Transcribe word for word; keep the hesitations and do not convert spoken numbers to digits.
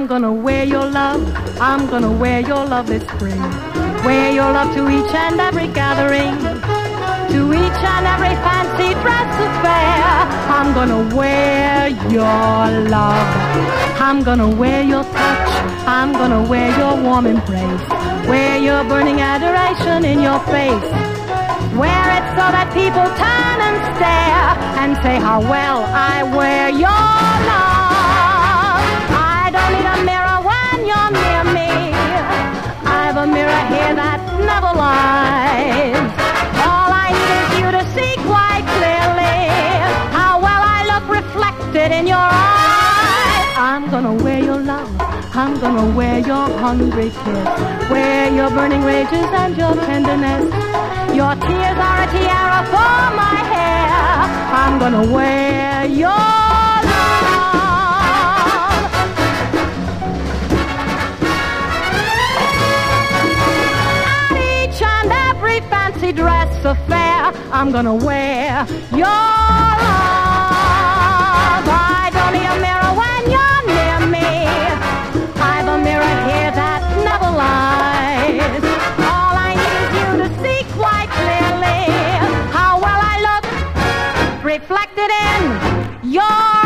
gonna wear your love, I'm gonna wear your love this spring. Wear your love to each and every gathering, to each and every fancy dress affair. I'm gonna wear your love, I'm gonna wear your touch, I'm gonna wear your warm embrace, wear your burning adoration in your face. Wear it so that people turn and stare and say how well I wear your love. I don't need a mirror when you're near me, I've a mirror here that never lies. All I need is you to see quite clearly how well I look reflected in your eyes. I'm gonna wear your love, I'm gonna wear your hungry kiss, wear your burning rages and your tenderness. Your tears are a tiara for my hair. I'm gonna wear your love. At each and every fancy dress affair, I'm gonna wear your love. I don't need a mirror when you're near me, I've a mirror here that never lies. All I need is you to see quite clearly how well I look reflected in your